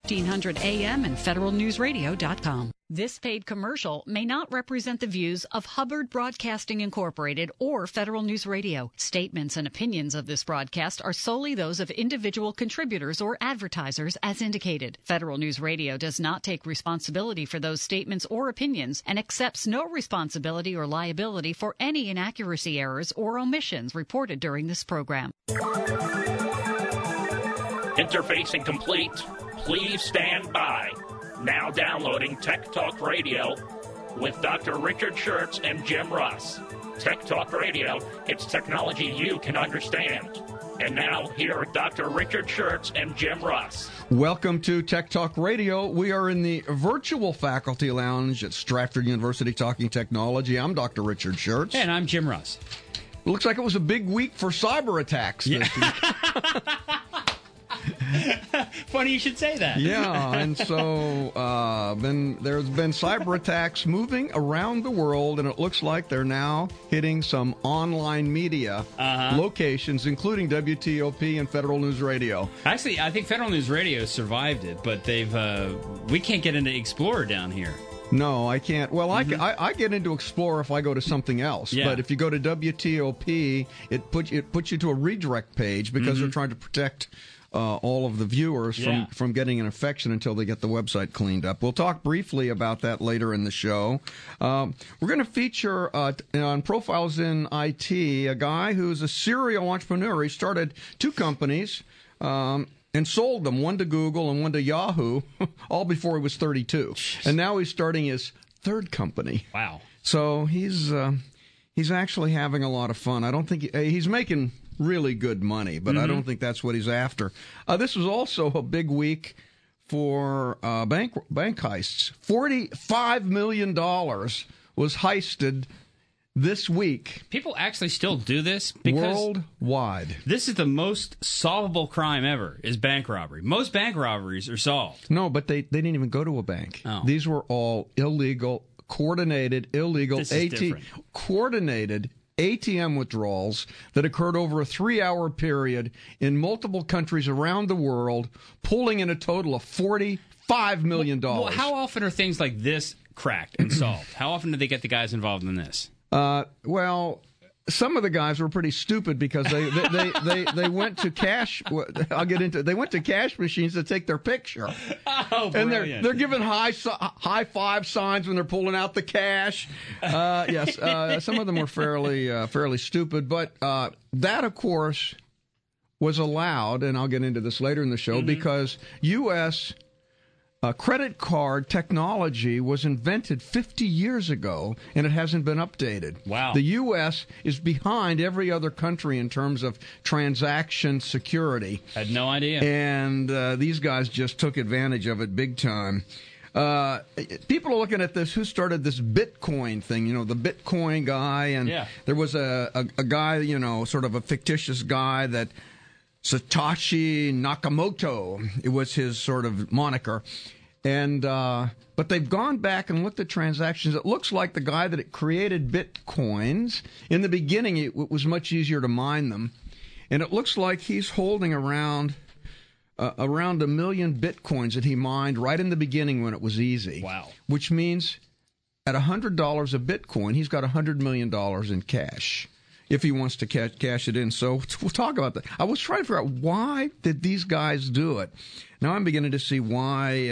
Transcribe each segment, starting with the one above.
1500 AM and federalnewsradio.com. This paid commercial may not represent the views of Hubbard Broadcasting Incorporated or Federal News Radio. Statements and opinions of this broadcast are solely those of individual contributors or advertisers as indicated. Federal News Radio does not take responsibility for those statements or opinions and accepts no responsibility or liability for any inaccuracy, errors, or omissions reported during this program. Interfacing complete. Please stand by. Now downloading Tech Talk Radio with Dr. Richard Schertz and Jim Russ. Tech Talk Radio, it's technology you can understand. And now, here are Dr. Richard Schertz and Jim Russ. Welcome to Tech Talk Radio. We are in the virtual faculty lounge at Stratford University talking technology. I'm Dr. Richard Schertz. And I'm Jim Russ. It looks like it was a big week for cyber attacks this week. Funny you should say that. Yeah, and so there's been cyber attacks moving around the world, and it looks like they're now hitting some online media locations, including WTOP and Federal News Radio. Actually, I think Federal News Radio survived it, but we can't get into Explorer down here. No, I can't. Well, I get into Explorer if I go to something else. Yeah. But if you go to WTOP, it puts you to a redirect page because they're trying to protect all of the viewers from getting an infection until they get the website cleaned up. We'll talk briefly about that later in the show. We're going to feature on Profiles in IT a guy who's a serial entrepreneur. He started two companies and sold them, one to Google and one to Yahoo, all before he was 32. And now he's starting his third company. Wow. So he's actually having a lot of fun. I don't think he's making really good money, but I don't think that's what he's after. This was also a big week for bank heists. $45 million was heisted this week. People actually still do this because worldwide. This is the most solvable crime ever, is bank robbery. Most bank robberies are solved. No, but they didn't even go to a bank. Oh. These were all coordinated ATM withdrawals that occurred over a 3-hour period in multiple countries around the world, pulling in a total of $45 million. Well, how often are things like this cracked and solved? How often do they get the guys involved in this? Well, some of the guys were pretty stupid because they went to cash. I'll get into. They went to cash machines to take their picture. Oh, and brilliant. they're giving high five signs when they're pulling out the cash. Yes, some of them were fairly stupid, but that of course was allowed, and I'll get into this later in the show because U.S. Credit card technology was invented 50 years ago, and it hasn't been updated. Wow. The U.S. is behind every other country in terms of transaction security. Had no idea. And these guys just took advantage of it big time. People are looking at this. Who started this Bitcoin thing? You know, the Bitcoin guy. And there was a guy, you know, sort of a fictitious guy that Satoshi Nakamoto, it was his sort of moniker. And but they've gone back and looked at transactions. It looks like the guy that created Bitcoins, in the beginning it was much easier to mine them. And it looks like he's holding around 1 million Bitcoins that he mined right in the beginning when it was easy. Wow. Which means at $100 a Bitcoin, he's got $100 million in cash, if he wants to cash it in. So we'll talk about that. I was trying to figure out, why did these guys do it? Now I'm beginning to see why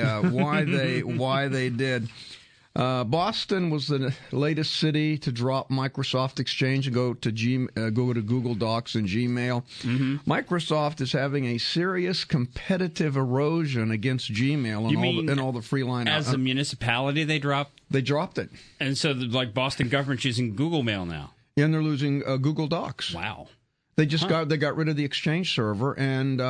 they did. Boston was the latest city to drop Microsoft Exchange and go to Google Docs and Gmail. Microsoft is having a serious competitive erosion against Gmail and all the freeline. As a municipality, they dropped it, and so like Boston government's using Google Mail now. And they're losing Google Docs. Wow. They just got rid of the Exchange server, and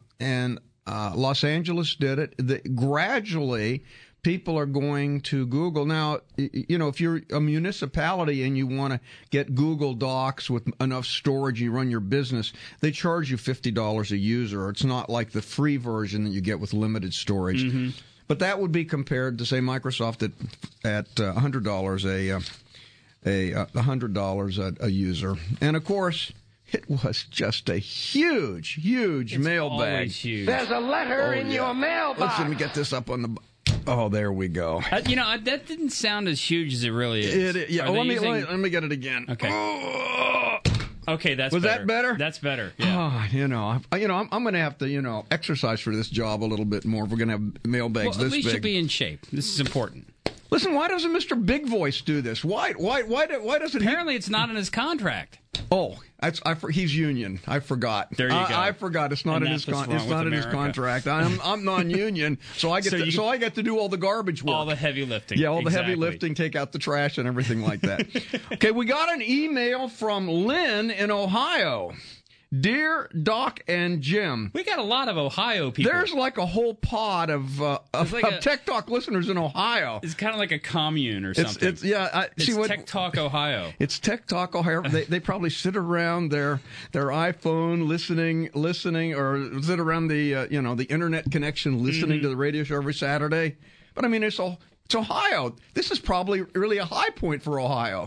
Los Angeles did it. Gradually, people are going to Google. Now, you know, if you're a municipality and you want to get Google Docs with enough storage, you run your business, they charge you $50 a user. It's not like the free version that you get with limited storage. But that would be compared to, say, Microsoft at $100 $100 a user. And of course, It was just a huge mailbag. Always huge. There's a letter in your mailbox. Let me get this up on the... Oh, there we go. That didn't sound as huge as it really is. Yeah. Let me get it again. Okay. Oh. Okay, Was better. that better? That's better. Yeah. I'm going to have to, exercise for this job a little bit more if we're going to have mailbags this big. At least you'll be in shape. This is important. Listen, why doesn't Mr. Big Voice do this? Why doesn't Apparently it's not in his contract. Oh, he's union. I forgot. There you go. I forgot. It's not in his contract. I'm non-union, so I get to do all the garbage work. All the heavy lifting. Yeah, the heavy lifting, take out the trash and everything like that. Okay, we got an email from Lynn in Ohio. Dear Doc and Jim. We got a lot of Ohio people. There's like a whole pod of Tech Talk listeners in Ohio. It's kind of like a commune or something. It's Tech Talk Ohio. It's Tech Talk Ohio. They probably sit around their iPhone listening, or sit around the internet connection listening to the radio show every Saturday. But I mean, it's Ohio. This is probably really a high point for Ohio.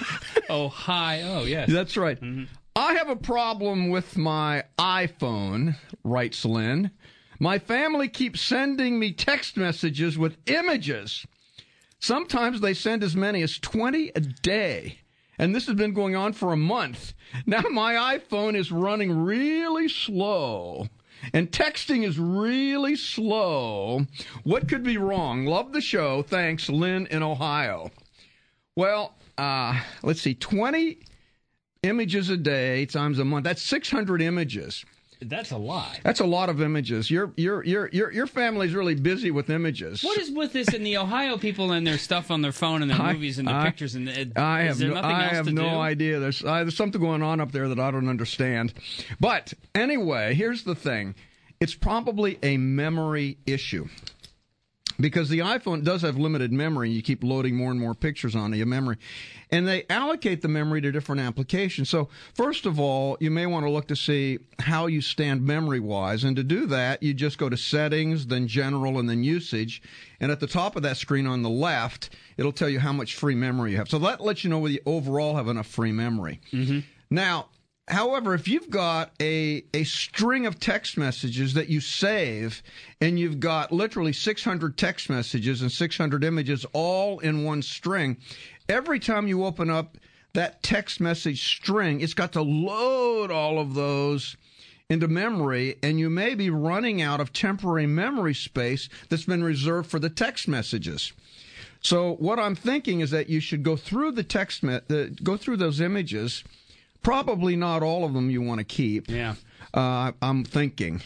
Ohio, yes. That's right. Mm-hmm. I have a problem with my iPhone, writes Lynn. My family keeps sending me text messages with images. Sometimes they send as many as 20 a day. And this has been going on for a month. Now my iPhone is running really slow. And texting is really slow. What could be wrong? Love the show. Thanks, Lynn in Ohio. Well, let's see, 20 images a day times a month. That's 600 images. That's a lot. That's a lot of images. Your family's really busy with images. What is with this and the Ohio people and their stuff on their phone and their movies and their pictures? And I have no idea. There's something going on up there that I don't understand. But anyway, here's the thing. It's probably a memory issue. Because the iPhone does have limited memory. You keep loading more and more pictures onto your memory. And they allocate the memory to different applications. So, first of all, you may want to look to see how you stand memory-wise. And to do that, you just go to Settings, then General, and then Usage. And at the top of that screen on the left, it'll tell you how much free memory you have. So that lets you know whether you overall have enough free memory. Mm-hmm. Now, however, if you've got a string of text messages that you save, and you've got literally 600 text messages and 600 images all in one string, every time you open up that text message string, it's got to load all of those into memory, and you may be running out of temporary memory space that's been reserved for the text messages. So what I'm thinking is that you should go through go through those images. Probably not all of them you want to keep. Yeah. I'm thinking.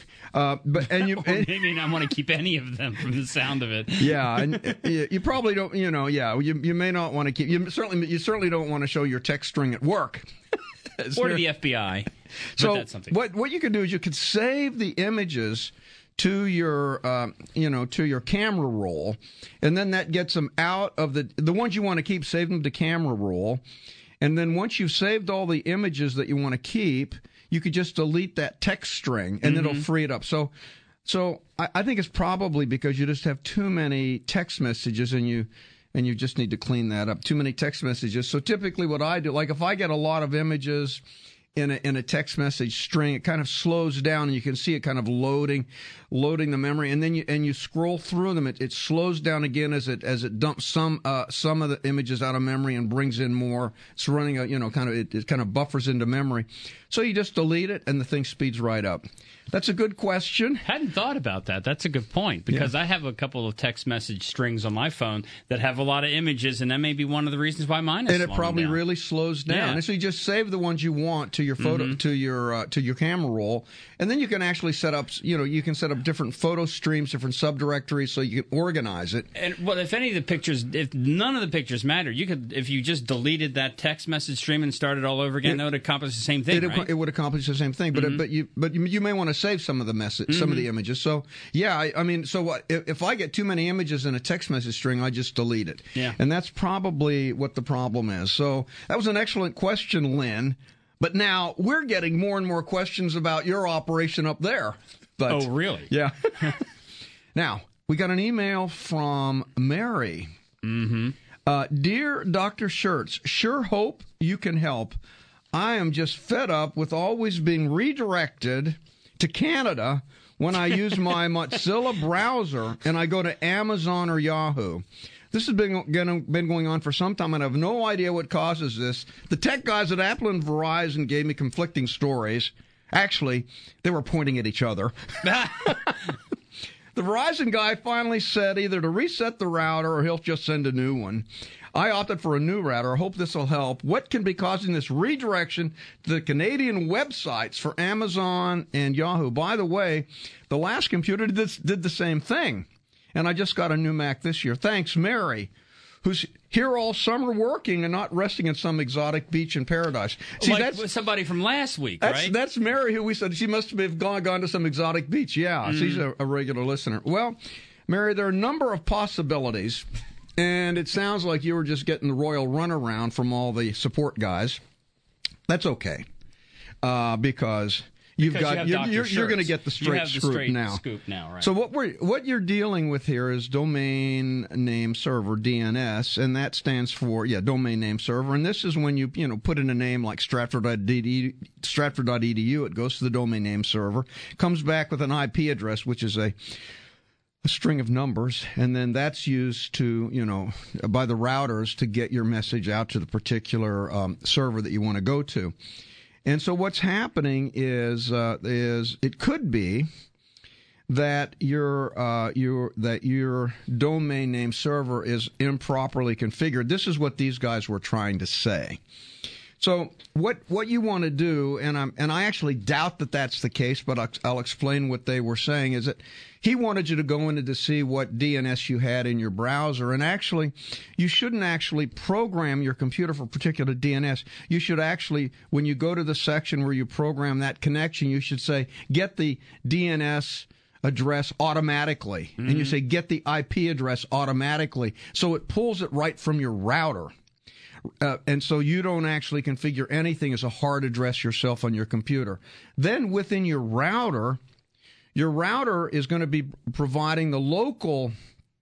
Maybe not want to keep any of them from the sound of it. Yeah, and you probably don't, you may not want to keep, you certainly don't want to show your text string at work. Or to the FBI. So that's something. What you could do is you could save the images to your to your camera roll, and then that gets them out of the ones you want to keep, save them to camera roll. And then once you've saved all the images that you want to keep, you could just delete that text string, and it'll free it up. So I think it's probably because you just have too many text messages, and you just need to clean that up. Too many text messages. So typically what I do, like if I get a lot of images in a text message string, it kind of slows down, and you can see it kind of loading the memory, and then you scroll through them. It slows down again as it dumps some of the images out of memory and brings in more. It's running it kind of buffers into memory. So you just delete it, and the thing speeds right up. That's a good question. Hadn't thought about that. That's a good point, because I have a couple of text message strings on my phone that have a lot of images, and that may be one of the reasons why mine is slowing down. And it probably really slows down. Yeah. And so you just save the ones you want to your photo to your camera roll, and then you can actually set up different photo streams, different subdirectories, so you can organize it. And if none of the pictures matter, if you just deleted that text message stream and started all over again, that would accomplish the same thing, right? It would accomplish the same thing, but you may want to save some of the some of the images. So so what if I get too many images in a text message string, I just delete it. Yeah. And that's probably what the problem is. So that was an excellent question, Lynn. But now we're getting more and more questions about your operation up there. But, oh, really? Yeah. Now, we got an email from Mary. Mm-hmm. Dear Dr. Schertz, sure hope you can help. I am just fed up with always being redirected to Canada when I use my Mozilla browser and I go to Amazon or Yahoo. This has been going on for some time, and I have no idea what causes this. The tech guys at Apple and Verizon gave me conflicting stories. Actually, they were pointing at each other. The Verizon guy finally said either to reset the router or he'll just send a new one. I opted for a new router. I hope this will help. What can be causing this redirection to the Canadian websites for Amazon and Yahoo? By the way, the last computer did the same thing, and I just got a new Mac this year. Thanks, Mary, who's here all summer working and not resting in some exotic beach in paradise. See, that's somebody from last week, right? That's Mary, who we said she must have gone to some exotic beach. Yeah, she's a regular listener. Well, Mary, there are a number of possibilities, and it sounds like you were just getting the royal runaround from all the support guys. That's okay, because you're going to get the straight scoop now. Right? So what you're dealing with here is domain name server, DNS, and that stands for domain name server. And this is when you put in a name like Stratford.edu, it goes to the domain name server, comes back with an IP address, which is a string of numbers, and then that's used to by the routers to get your message out to the particular server that you want to go to. And so what's happening is it could be that your domain name server is improperly configured. This is what these guys were trying to say. So what you want to do, and I actually doubt that that's the case, but I'll explain what they were saying, is that he wanted you to go in to see what DNS you had in your browser, and actually, you shouldn't actually program your computer for particular DNS. You should actually, when you go to the section where you program that connection, you should say, get the DNS address automatically, and you say, get the IP address automatically, so it pulls it right from your router. And so you don't actually configure anything as a hard address yourself on your computer. Then within your router is going to be providing the local,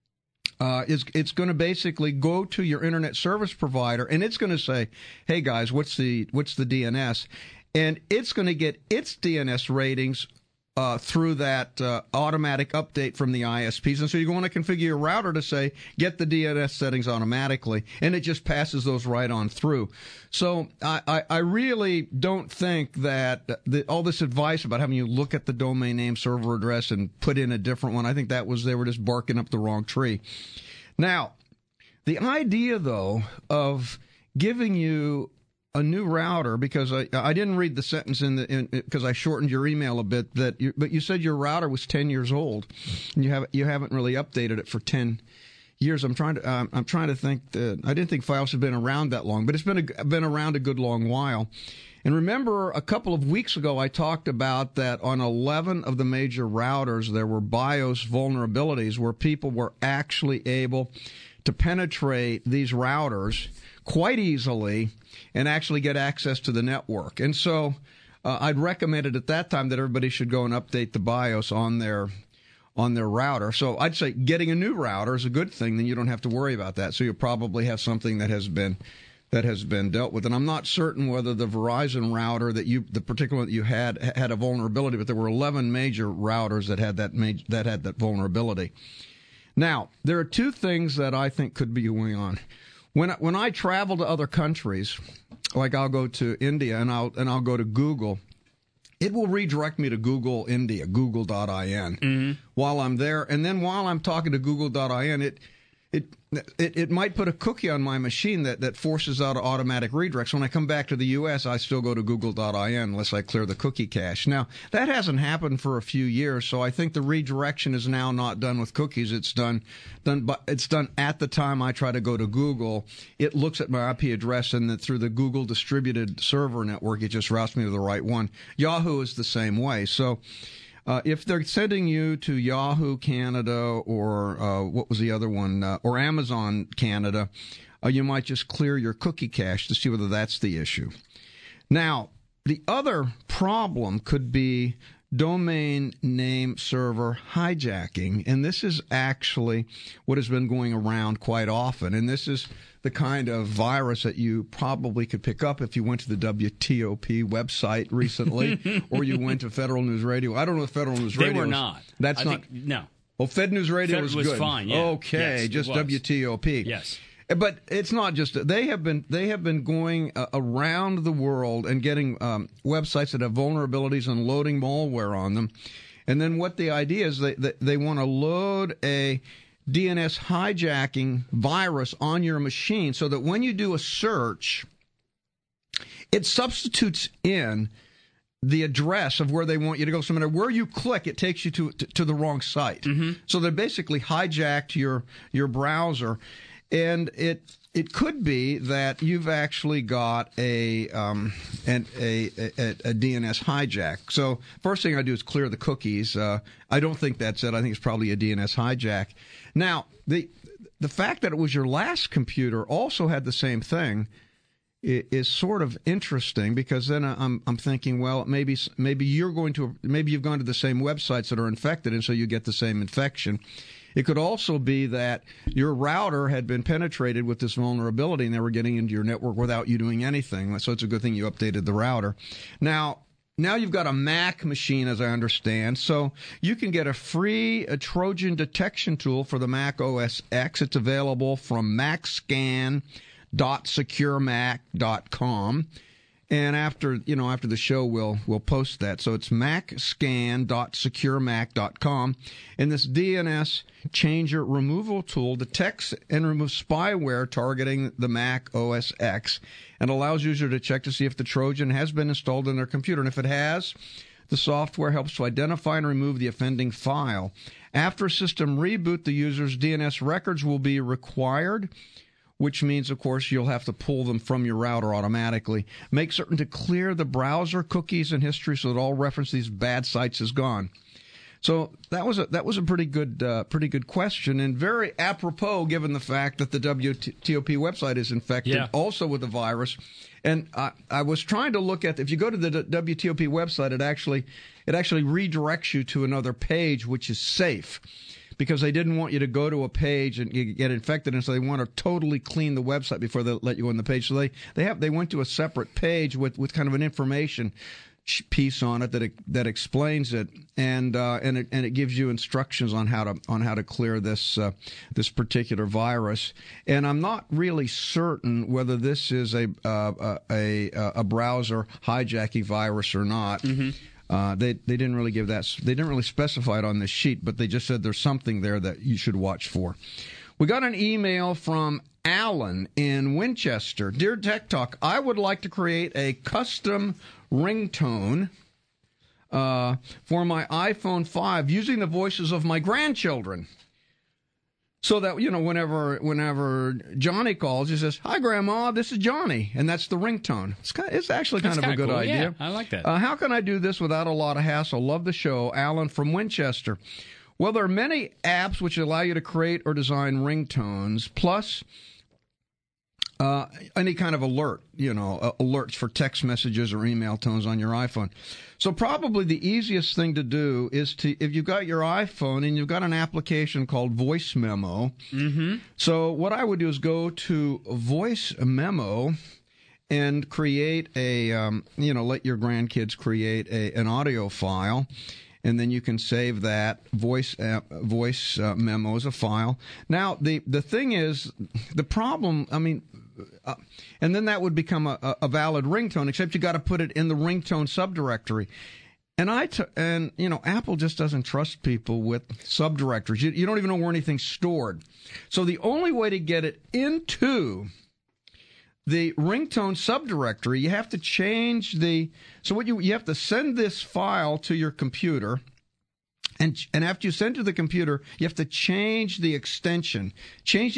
it's going to basically go to your internet service provider, and it's going to say, hey guys, what's the DNS? And it's going to get its DNS ratings through that automatic update from the ISPs. And so you want to configure your router to say, get the DNS settings automatically, and it just passes those right on through. So I really don't think that all this advice about having you look at the domain name server address and put in a different one, I think they were just barking up the wrong tree. Now, the idea, though, of giving you a new router, because I didn't read the sentence because I shortened your email a bit, but you said your router was 10 years old, and you haven't really updated it for 10 years. I'm trying to think that I didn't think Fios had been around that long, but it's been around a good long while. And remember, a couple of weeks ago, I talked about that on 11 of the major routers, there were BIOS vulnerabilities where people were actually able to penetrate these routers quite easily and actually get access to the network. And so I'd recommended at that time that everybody should go and update the BIOS on their router. So I'd say getting a new router is a good thing. Then you don't have to worry about that. So you'll probably have something that has been dealt with. And I'm not certain whether the Verizon router the particular one that you had a vulnerability, but there were 11 major routers that had that vulnerability. Now, there are two things that I think could be going on. When I travel to other countries, like I'll go to India and I'll go to Google, it will redirect me to Google India, google.in, while I'm there. And then while I'm talking to google.in, it might put a cookie on my machine that forces out an automatic redirect. So when I come back to the U.S., I still go to google.in unless I clear the cookie cache. Now, that hasn't happened for a few years, so I think the redirection is now not done with cookies. It's done at the time I try to go to Google. It looks at my IP address, and then through the Google distributed server network, it just routes me to the right one. Yahoo is the same way. So if they're sending you to Yahoo Canada or what was the other one, or Amazon Canada, you might just clear your cookie cache to see whether that's the issue. Now, the other problem could be domain name server hijacking. And this is actually what has been going around quite often. And this is the kind of virus that you probably could pick up if you went to the WTOP website recently or you went to Federal News Radio. I don't know if Federal News Radio... They were not. That's not... No. Well, Fed News Radio was good. Fine, yeah. Okay, yes, just WTOP. Yes. But it's not just they have been going around the world and getting websites that have vulnerabilities and loading malware on them, and then what the idea is they want to load a DNS hijacking virus on your machine so that when you do a search, it substitutes in the address of where they want you to go. So no matter where you click, it takes you to the wrong site. Mm-hmm. So they basically hijacked your browser. And it could be that you've actually got a DNS hijack. So first thing I do is clear the cookies. I don't think that's it. I think it's probably a DNS hijack. Now, the fact that it was your last computer also had the same thing is sort of interesting, because then I'm thinking, well, maybe you've gone to the same websites that are infected, and so you get the same infection. It could also be that your router had been penetrated with this vulnerability and they were getting into your network without you doing anything. So it's a good thing you updated the router. Now you've got a Mac machine, as I understand, so you can get a free Trojan detection tool for the Mac OS X. It's available from macscan.securemac.com. And after the show, we'll post that. So it's macscan.securemac.com. And this DNS changer removal tool detects and removes spyware targeting the Mac OS X and allows users to check to see if the Trojan has been installed in their computer. And if it has, the software helps to identify and remove the offending file. After a system reboot, the user's DNS records will be required, which means, of course, you'll have to pull them from your router automatically. Make certain to clear the browser cookies and history so that all reference to these bad sites is gone. So that was a pretty good question, and very apropos given the fact that the WTOP website is infected also with the virus. And I was trying to look at, if you go to the WTOP website, it actually redirects you to another page, which is safe, because they didn't want you to go to a page and you get infected, and so they want to totally clean the website before they let you on the page. So they went to a separate page with kind of an information piece on it that explains it, and it gives you instructions on how to clear this particular virus. And I'm not really certain whether this is a browser hijacking virus or not. Mm-hmm. They didn't really give that. They didn't really specify it on this sheet, but they just said there's something there that you should watch for. We got an email from Alan in Winchester. Dear Tech Talk, I would like to create a custom ringtone for my iPhone 5 using the voices of my grandchildren. So that, whenever Johnny calls, he says, "Hi, Grandma, this is Johnny," and that's the ringtone. It's actually kind of a good idea. Yeah, I like that. How can I do this without a lot of hassle? Love the show. Alan from Winchester. Well, there are many apps which allow you to create or design ringtones, plus any kind of alert, alerts for text messages or email tones on your iPhone. So probably the easiest thing to do is if you've got your iPhone and you've got an application called Voice Memo. Mm-hmm. So what I would do is go to Voice Memo and create let your grandkids create an audio file. And then you can save that voice memo as a file. Now, the thing is, the problem, and then that would become a valid ringtone, except you got to put it in the ringtone subdirectory. And Apple just doesn't trust people with subdirectories. You don't even know where anything's stored. So the only way to get it into the ringtone subdirectory, you have to change you have to send this file to your computer, and after you send it to the computer, you have to change the extension to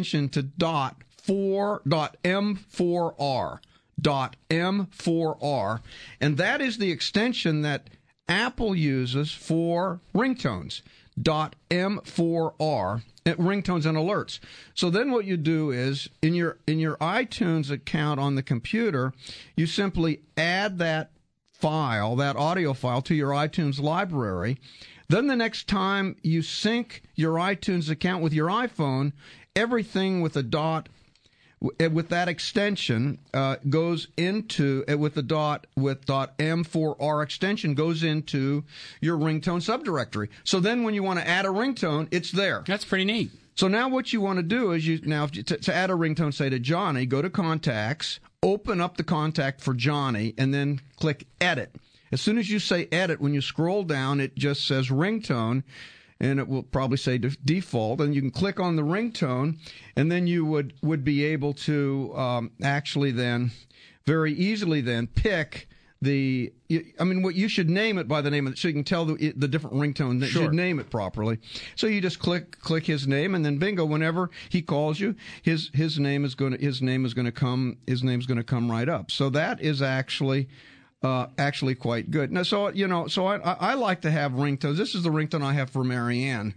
.m4r, and that is the extension that Apple uses for ringtones. .m4r. Ringtones and alerts. So then what you do is, in your iTunes account on the computer, you simply add that file, that audio file, to your iTunes library. Then the next time you sync your iTunes account with your iPhone, everything with a dot, with that extension, goes into, with the dot, with .m4r extension, goes into your ringtone subdirectory. So then when you want to add a ringtone, it's there. That's pretty neat. So now what you want to do is to add a ringtone, say to Johnny, go to Contacts, open up the contact for Johnny, and then click Edit. As soon as you say Edit, when you scroll down, it just says Ringtone, and it will probably say default, and you can click on the ringtone, and then you would be able to actually then very easily then pick what you should name it by the name of it, so you can tell the different ringtone. That you should name it properly. So you just click his name, and then bingo. Whenever he calls you, his name is going to come right up. So that is actually quite good. Now, so I like to have ringtones. This is the ringtone I have for Marianne.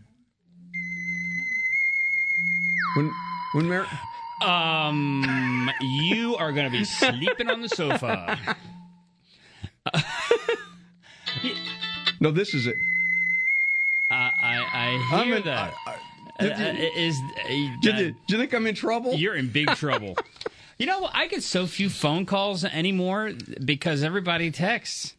When you are going to be sleeping on the sofa. No, this is it. I hear that. Do you think I'm in trouble? You're in big trouble. You know, I get so few phone calls anymore because everybody texts.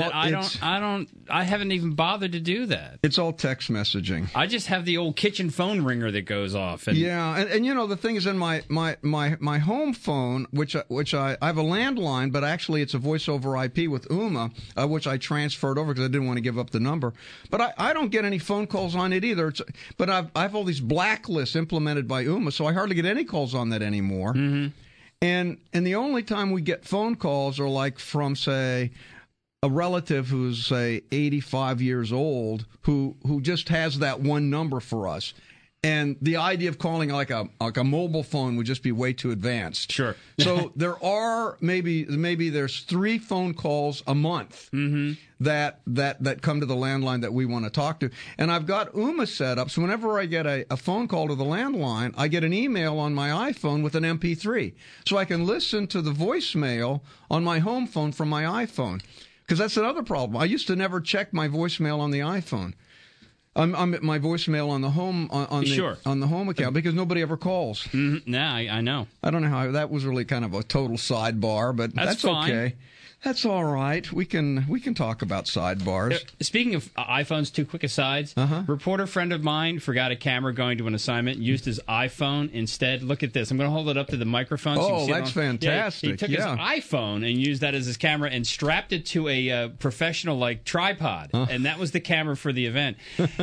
I haven't even bothered to do that. It's all text messaging. I just have the old kitchen phone ringer that goes off. And the thing is, in my home phone, which I have a landline, but actually it's a voice over IP with Ooma, which I transferred over because I didn't want to give up the number. But I don't get any phone calls on it either. But I have all these blacklists implemented by Ooma, so I hardly get any calls on that anymore. Mm-hmm. And the only time we get phone calls are like from, say, a relative who's, say, 85 years old who just has that one number for us. And the idea of calling like a mobile phone would just be way too advanced. Sure. So there are maybe there's 3 phone calls a month that come to the landline that we want to talk to. And I've got Ooma set up, so whenever I get a phone call to the landline, I get an email on my iPhone with an MP3. So I can listen to the voicemail on my home phone from my iPhone. Because that's another problem. I used to never check my voicemail on the iPhone. I'm at my voicemail on the home on the home account because nobody ever calls. Mm-hmm. I know. I don't know how that was really kind of a total sidebar, but that's fine. Okay. That's all right. We can talk about sidebars. Speaking of iPhones, 2 quick asides. Reporter friend of mine forgot a camera going to an assignment, used his iPhone instead. Look at this. I'm going to hold it up to the microphone. So you can see that's fantastic. He took his iPhone and used that as his camera and strapped it to a professional tripod, and that was the camera for the event.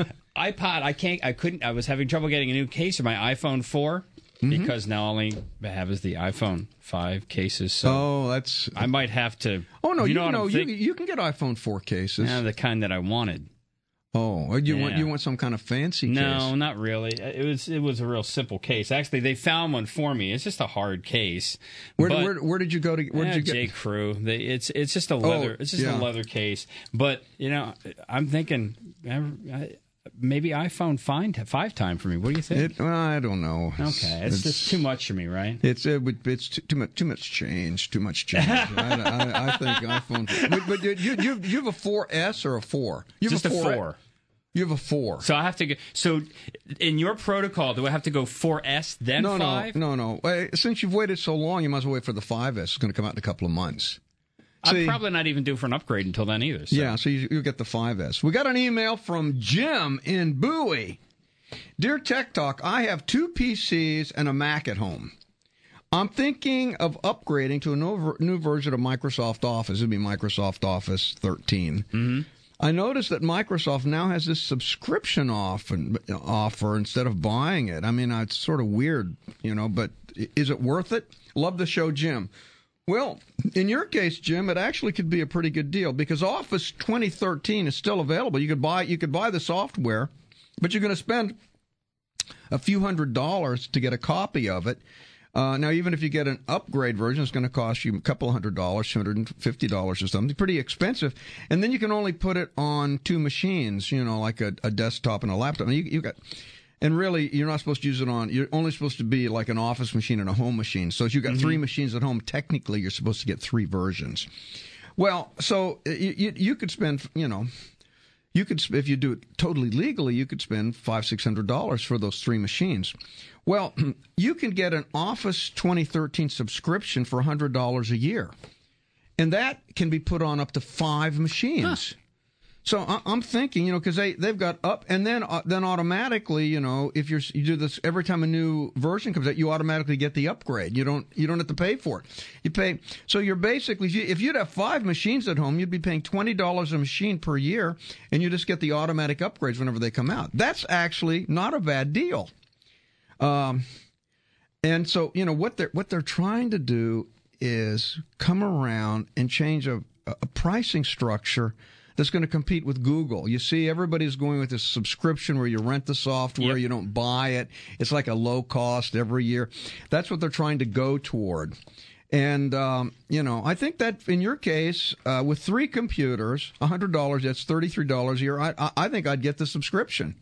iPod, I was having trouble getting a new case for my iPhone 4. Because now all I have is the iPhone 5 cases. So I might have to. Oh no, you can get iPhone 4 cases. The kind that I wanted. Oh, you want some kind of fancy case? No, not really. It was a real simple case. Actually, they found one for me. It's just a hard case. Where did you go to? Where did you get? J. Crew. It's just a leather. It's just a leather case. But I'm thinking. Maybe iPhone 5 time for me. What do you think? I don't know. Okay, it's just too much for me, right? It's too much change. Too much change. I think iPhone. But you have a 4S or a 4? Just a 4. You have a 4. So I have to go. So in your protocol, do I have to go 4S then 5? No. Since you've waited so long, you might as well wait for the 5S. It's going to come out in a couple of months. I'm probably not even due for an upgrade until then either. So. Yeah, so you'll get the 5S. We got an email from Jim in Bowie. Dear Tech Talk, I have 2 PCs and a Mac at home. I'm thinking of upgrading to a new version of Microsoft Office. It would be Microsoft Office 13. Mm-hmm. I noticed that Microsoft now has this subscription offer instead of buying it. I mean, it's sort of weird, but is it worth it? Love the show, Jim. Well, in your case, Jim, it actually could be a pretty good deal because Office 2013 is still available. You could buy the software, but you're going to spend a few $100s to get a copy of it. Now, even if you get an upgrade version, it's going to cost you a couple of $100, $250 or something. Pretty expensive. And then you can only put it on 2 machines, like a desktop and a laptop. And really, you're not supposed to use it you're only supposed to be like an office machine and a home machine. So if you've got 3 machines at home, technically you're supposed to get 3 versions. Well, so you could spend, if you do it totally legally, you could spend $500-$600 for those 3 machines. Well, you can get an Office 2013 subscription for $100 a year, and that can be put on up to 5 machines. Huh. So I'm thinking, because they've got up, and then automatically, if you do this every time a new version comes out, you automatically get the upgrade. You don't have to pay for it. You pay. So you're basically, if you'd have 5 machines at home, you'd be paying $20 a machine per year, and you just get the automatic upgrades whenever they come out. That's actually not a bad deal. And so what they're trying to do is come around and change a pricing structure that's going to compete with Google. You see, everybody's going with this subscription where you rent the software, you don't buy it. It's like a low cost every year. That's what they're trying to go toward. And, I think that in your case, with 3 computers, $100, that's $33 a year. I think I'd get the subscription.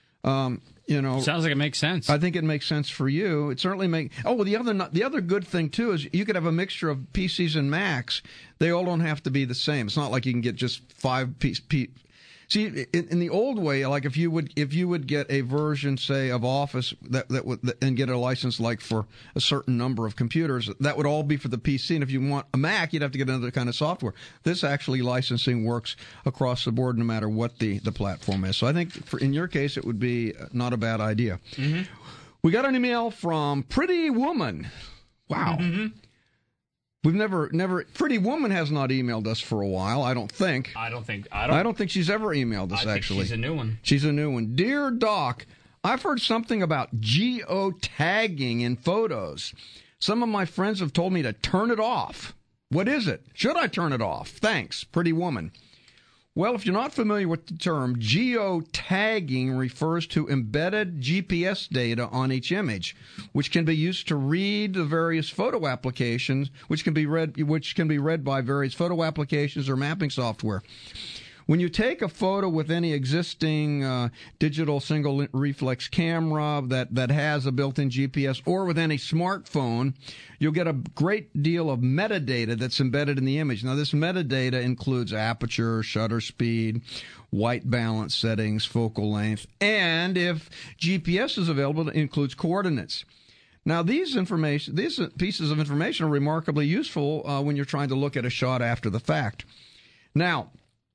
Sounds like it makes sense. I think it makes sense for you. It certainly makes. Oh, well, the other good thing too is you could have a mixture of PCs and Macs. They all don't have to be the same. It's not like you can get just 5 See, in the old way, like if you would get a version, say, of Office and get a license like for a certain number of computers, that would all be for the PC. And if you want a Mac, you'd have to get another kind of software. This actually licensing works across the board, no matter what the platform is. So I think in your case, it would be not a bad idea. Mm-hmm. We got an email from Pretty Woman. Wow. Mm-hmm. We've never. Pretty Woman has not emailed us for a while. I don't think. I don't think she's ever emailed us. Actually, she's a new one. She's a new one. Dear Doc, I've heard something about geotagging in photos. Some of my friends have told me to turn it off. What is it? Should I turn it off? Thanks, Pretty Woman. Well, if you're not familiar with the term, geotagging refers to embedded GPS data on each image, which can be used to read the various photo applications, which can be read by various photo applications or mapping software. When you take a photo with any existing digital single reflex camera that has a built-in GPS, or with any smartphone, you'll get a great deal of metadata that's embedded in the image. Now, this metadata includes aperture, shutter speed, white balance settings, focal length, and if GPS is available, it includes coordinates. Now, these pieces of information are remarkably useful when you're trying to look at a shot after the fact. Now,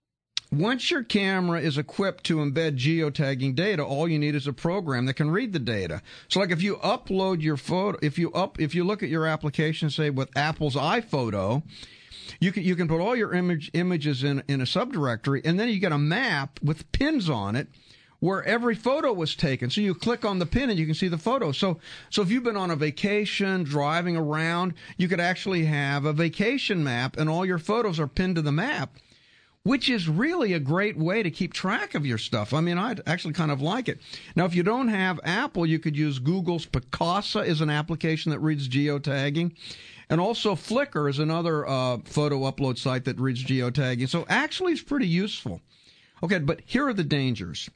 once your camera is equipped to embed geotagging data, all you need is a program that can read the data. So, like if you upload your photo, if you look at your application, say with Apple's iPhoto, you can put all your images in a subdirectory, and then you get a map with pins on it where every photo was taken. So you click on the pin and you can see the photo. So if you've been on a vacation, driving around, you could actually have a vacation map, and all your photos are pinned to the map, which is really a great way to keep track of your stuff. I mean, I'd actually kind of like it. Now, if you don't have Apple, you could use Google's Picasa is an application that reads geotagging. And also Flickr is another photo upload site that reads geotagging. So actually it's pretty useful. Okay, but here are the dangers.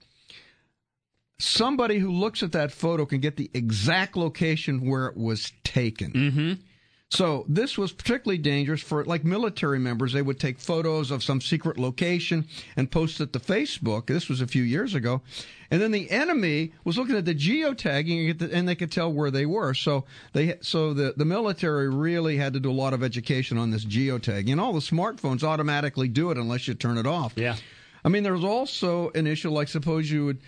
Somebody who looks at that photo can get the exact location where it was taken. Mm-hmm. So this was particularly dangerous for, like, military members. They would take photos of some secret location and post it to Facebook. This was a few years ago. And then the enemy was looking at the geotagging, and they could tell where they were. So the military really had to do a lot of education on this geotagging. And all the smartphones automatically do it unless you turn it off. Yeah. I mean, there's also an issue, like suppose you would,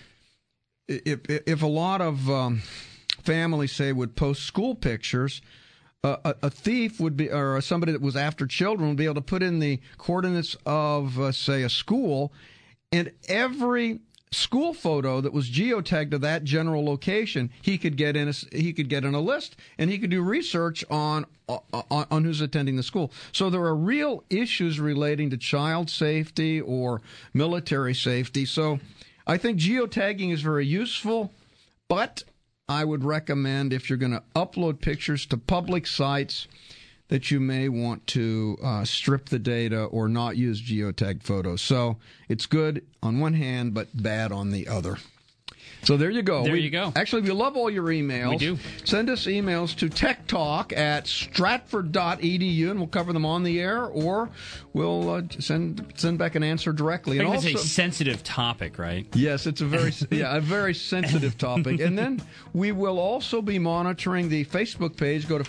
if a lot of families, say, would post school pictures, a thief would be, or somebody that was after children would be able to put in the coordinates of, say, a school, and every school photo that was geotagged to that general location, he could get in a list, and he could do research on who's attending the school. So there are real issues relating to child safety or military safety. So I think geotagging is very useful, but I would recommend, if you're going to upload pictures to public sites, that you may want to strip the data or not use geotagged photos. So it's good on one hand, but bad on the other. So there you go. There you go. Actually, we love all your emails. We do. Send us emails to techtalk@stratford.edu, and we'll cover them on the air, or we'll send back an answer directly. I think it's a sensitive topic, right? Yes, it's a very sensitive topic. And then we will also be monitoring the Facebook page. Go to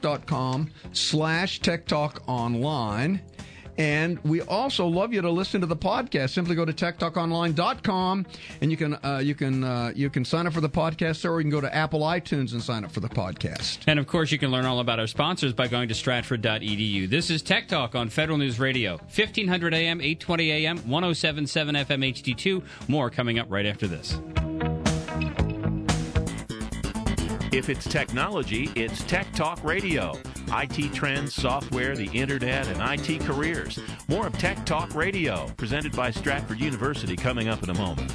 facebook.com/techtalkonline. And we also love you to listen to the podcast. Simply go to techtalkonline.com, and you can sign up for the podcast there, or you can go to Apple iTunes and sign up for the podcast. And of course, you can learn all about our sponsors by going to stratford.edu. This is Tech Talk on Federal News Radio, 1500 AM, 820 AM, 107.7 FM HD2. More coming up right after this. If it's technology, it's Tech Talk Radio. IT trends, software, the internet, and IT careers. More of Tech Talk Radio, presented by Stratford University, coming up in a moment.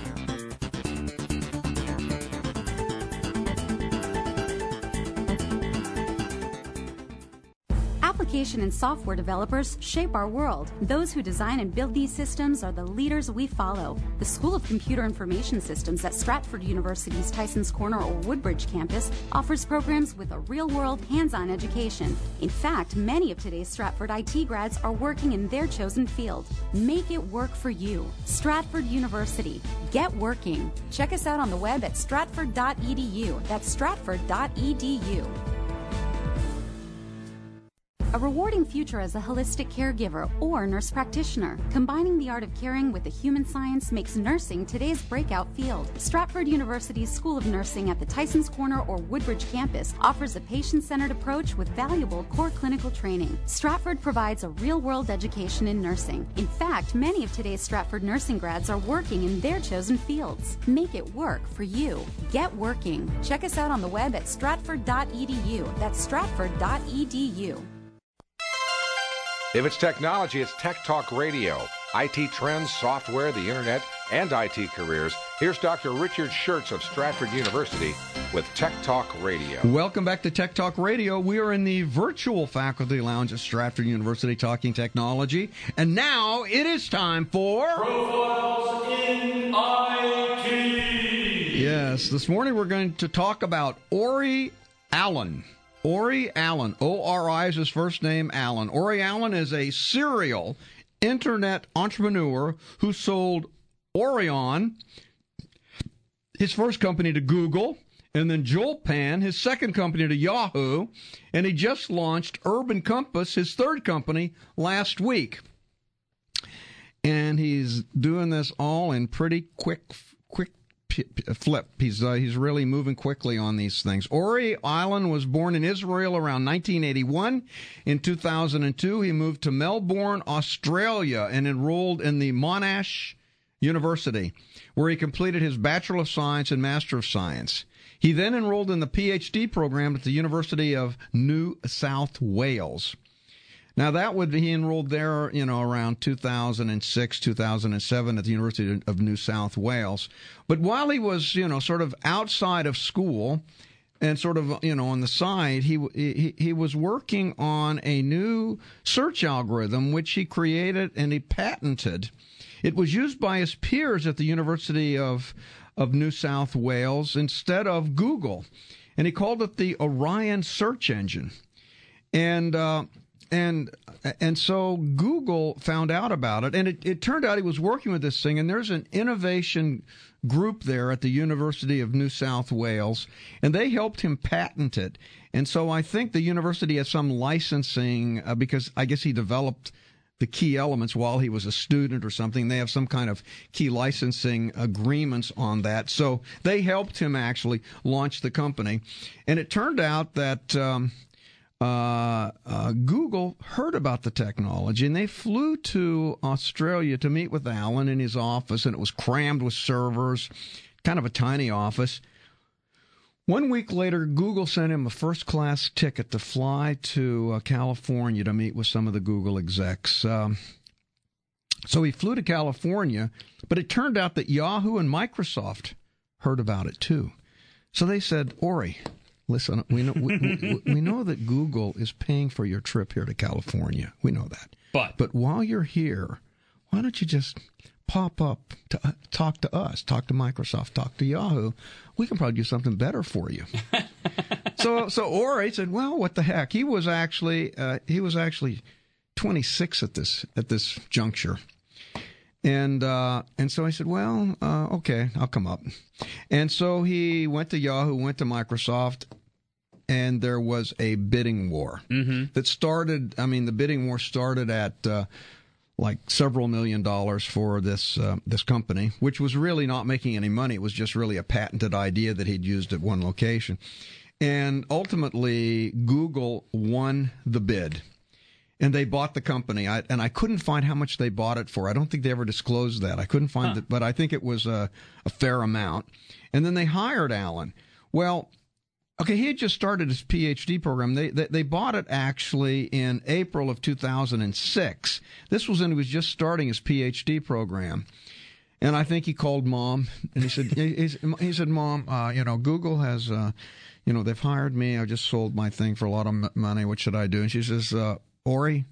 Application and software developers shape our world. Those who design and build these systems are the leaders we follow. The School of Computer Information Systems at Stratford University's Tysons Corner or Woodbridge campus offers programs with a real-world, hands-on education. In fact, many of today's Stratford IT grads are working in their chosen field. Make it work for you. Stratford University. Get working. Check us out on the web at stratford.edu. That's stratford.edu. A rewarding future as a holistic caregiver or nurse practitioner. Combining the art of caring with the human science makes nursing today's breakout field. Stratford University's School of Nursing at the Tysons Corner or Woodbridge campus offers a patient-centered approach with valuable core clinical training. Stratford provides a real-world education in nursing. In fact, many of today's Stratford nursing grads are working in their chosen fields. Make it work for you. Get working. Check us out on the web at stratford.edu. That's stratford.edu. If it's technology, it's Tech Talk Radio. IT trends, software, the internet, and IT careers. Here's Dr. Richard Schertz of Stratford University with Tech Talk Radio. Welcome back to Tech Talk Radio. We are in the virtual faculty lounge at Stratford University talking technology. And now it is time for Profiles in IT. Yes, this morning we're going to talk about Ori Allen. Ori Allen. O-R-I is his first name, Allen. Ori Allen is a serial internet entrepreneur who sold Orion, his first company, to Google, and then Joelpan, his second company, to Yahoo, and he just launched Urban Compass, his third company, last week. And he's doing this all in pretty quick flip. He's really moving quickly on these things. Ori Allen was born in Israel around 1981. In 2002, he moved to Melbourne, Australia, and enrolled in the Monash University, where he completed his Bachelor of Science and Master of Science. He then enrolled in the PhD program at the University of New South Wales. Now, he enrolled there, around 2006, 2007 at the University of New South Wales. But while he was, sort of outside of school and sort of, on the side, he was working on a new search algorithm, which he created and he patented. It was used by his peers at the University of New South Wales instead of Google. And he called it the Orion search engine. And so Google found out about it, and it turned out he was working with this thing, and there's an innovation group there at the University of New South Wales, and they helped him patent it. And so I think the university has some licensing, because I guess he developed the key elements while he was a student or something. They have some kind of key licensing agreements on that. So they helped him actually launch the company. And it turned out that Google heard about the technology, and they flew to Australia to meet with Allen in his office, and it was crammed with servers, kind of a tiny office. 1 week later, Google sent him a first-class ticket to fly to California to meet with some of the Google execs. So he flew to California, but it turned out that Yahoo and Microsoft heard about it too. So they said, Ori, listen, we know that Google is paying for your trip here to California. We know that. But while you're here, why don't you just pop up to talk to us, talk to Microsoft, talk to Yahoo. We can probably do something better for you. So Ori said, well, what the heck? He was actually 26 at this juncture. And so I said, well, okay, I'll come up. And so he went to Yahoo, went to Microsoft, and there was a bidding war that started. I mean, the bidding war started at like several $1 million for this company, which was really not making any money. It was just really a patented idea that he'd used at one location. And ultimately, Google won the bid. And they bought the company, and I couldn't find how much they bought it for. I don't think they ever disclosed that. I couldn't find it, but I think it was a fair amount. And then they hired Alan. Well, okay, he had just started his PhD program. They bought it actually in April of 2006. This was when he was just starting his PhD program. And I think he called Mom, and he said, Mom, Google has, they've hired me. I just sold my thing for a lot of money. What should I do? And she says, Ori,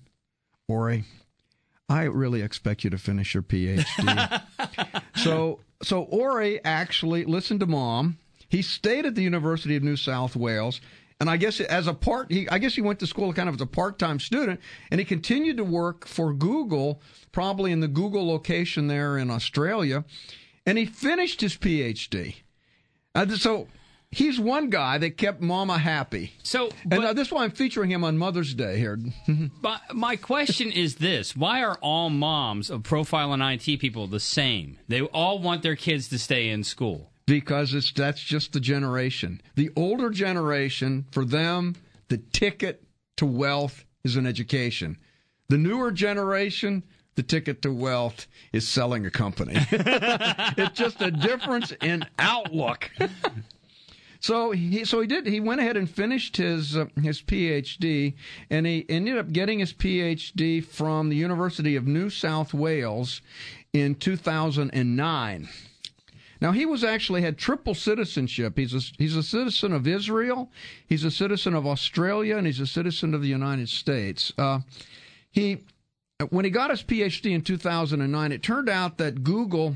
I really expect you to finish your PhD. So Ori actually listened to Mom. He stayed at the University of New South Wales, and I guess he went to school kind of as a part-time student, and he continued to work for Google, probably in the Google location there in Australia, and he finished his PhD. So he's one guy that kept Mama happy. And this is why I'm featuring him on Mother's Day here. But my question is this. Why are all moms of profile and IT people the same? They all want their kids to stay in school. Because that's just the generation. The older generation, for them, the ticket to wealth is an education. The newer generation, the ticket to wealth is selling a company. It's just a difference in outlook. So he did. He went ahead and finished his PhD, and he ended up getting his PhD from the University of New South Wales in 2009. Now, he had triple citizenship. He's a citizen of Israel, he's a citizen of Australia, and he's a citizen of the United States. When he got his PhD in 2009, it turned out that Google,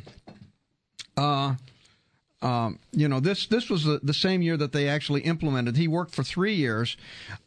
this was the same year that they actually implemented. He worked for 3 years.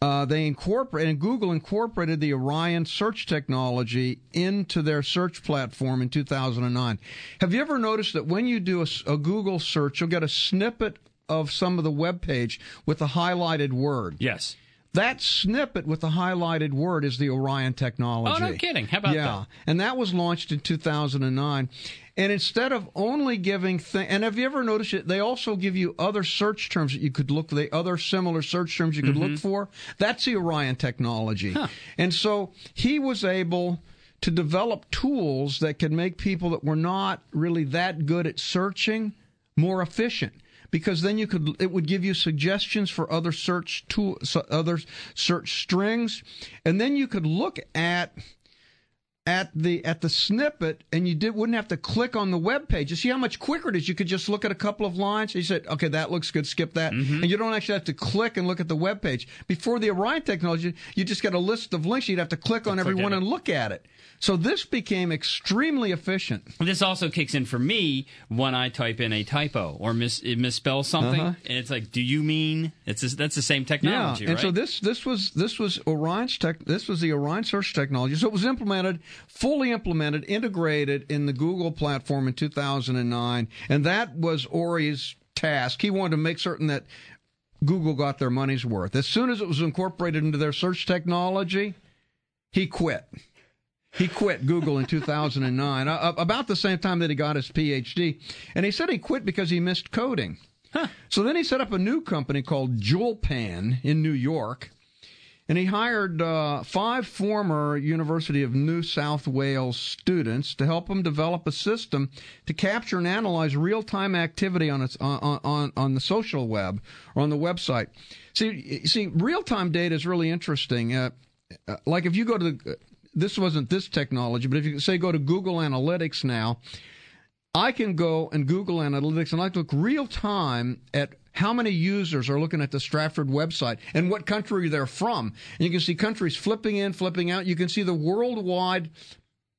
Google incorporated the Orion search technology into their search platform in 2009. Have you ever noticed that when you do a Google search, you'll get a snippet of some of the web page with a highlighted word? Yes. That snippet with the highlighted word is the Orion technology. Oh, no kidding. How about that? Yeah, and that was launched in 2009. And instead of only giving and have you ever noticed it? They also give you other search terms that you could look for, the other similar search terms you could look for. That's the Orion technology. Huh. And so he was able to develop tools that could make people that were not really that good at searching more efficient. Because then it would give you suggestions for other search other search strings, and then you could look at the snippet, and wouldn't have to click on the web page. You see how much quicker it is? You could just look at a couple of lines. You said, okay, that looks good, skip that. And you don't actually have to click and look at the web page. Before the Orion technology, you just get a list of links. You'd have to click on every one and look at it. So this became extremely efficient. This also kicks in for me when I type in a typo or misspell something, and it's like, do you mean? That's the same technology, right? And so this was Orion's tech. This was the Orion search technology. So it was fully implemented, integrated in the Google platform in 2009, and that was Ori's task. He wanted to make certain that Google got their money's worth. As soon as it was incorporated into their search technology, he quit. He quit Google in 2009, about the same time that he got his PhD. And he said he quit because he missed coding. Huh. So then he set up a new company called Julpan in New York. And he hired 5 former University of New South Wales students to help him develop a system to capture and analyze real-time activity on the social web or on the website. See, real-time data is really interesting. Like if you go to this wasn't this technology, but if you say go to Google Analytics now, I can go and Google Analytics and I can look real time at how many users are looking at the Stratford website and what country they're from. And you can see countries flipping in, flipping out. You can see the worldwide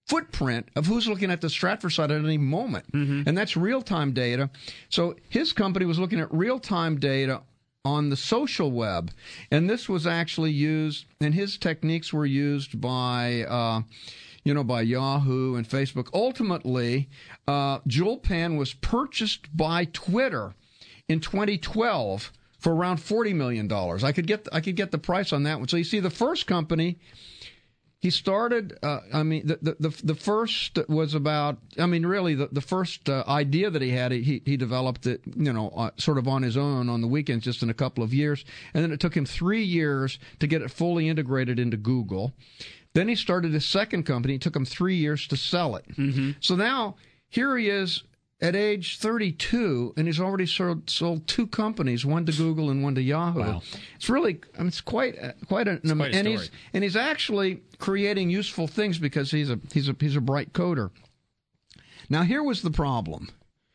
footprint of who's looking at the Stratford site at any moment. And that's real-time data. So his company was looking at real-time data on the social web. And this was actually used, and his techniques were used by by Yahoo and Facebook. Ultimately, Julpan was purchased by Twitter in 2012 for around $40 million. I could get the price on that one. So you see, the first company he started. The first was about. Really, the first idea that he had, he developed it, sort of on his own on the weekends, just in a couple of years, and then it took him 3 years to get it fully integrated into Google. Then he started his second company. It took him 3 years to sell it. So now here he is at age 32, and he's already sold 2 companies, one to Google and one to Yahoo. Wow. It's really, it's quite an story. And he's actually creating useful things because he's a bright coder. Now here was the problem.